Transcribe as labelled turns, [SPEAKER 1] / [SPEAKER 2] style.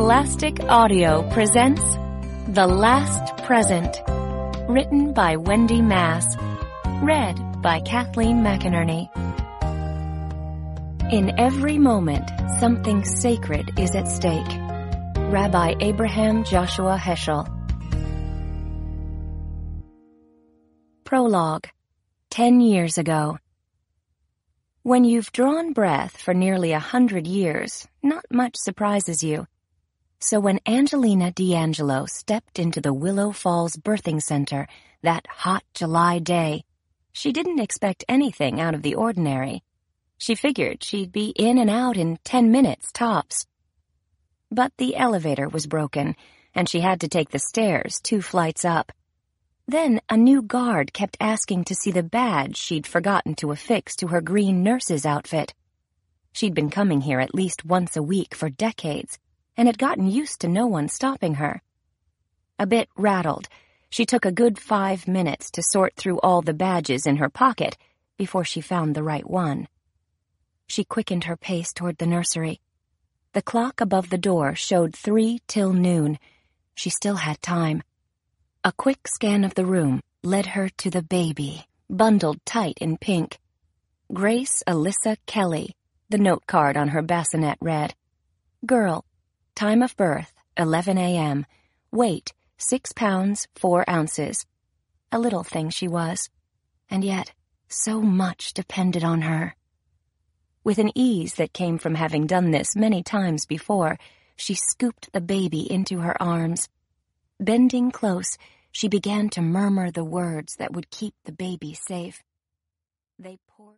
[SPEAKER 1] Scholastic Audio presents The Last Present, written by Wendy Mass, read by Kathleen McInerney. In every moment, something sacred is at stake. Rabbi Abraham Joshua Heschel. Prologue. 10 years ago. When you've drawn breath for nearly 100 years, not much surprises you. So when Angelina D'Angelo stepped into the Willow Falls Birthing Center that hot July day, she didn't expect anything out of the ordinary. She figured she'd be in and out in 10 minutes tops. But the elevator was broken, and she had to take the stairs 2 flights up. Then a new guard kept asking to see the badge she'd forgotten to affix to her green nurse's outfit. She'd been coming here at least once a week for decades, and had gotten used to no one stopping her. A bit rattled, she took a good 5 minutes to sort through all the badges in her pocket before she found the right one. She quickened her pace toward the nursery. The clock above the door showed 3 till noon. She still had time. A quick scan of the room led her to the baby, bundled tight in pink. Grace Alyssa Kelly, the note card on her bassinet read. Girl, time of birth, 11 a.m. Weight, 6 pounds, 4 ounces. A little thing she was, and yet so much depended on her. With an ease that came from having done this many times before, she scooped the baby into her arms. Bending close, she began to murmur the words that would keep the baby safe. They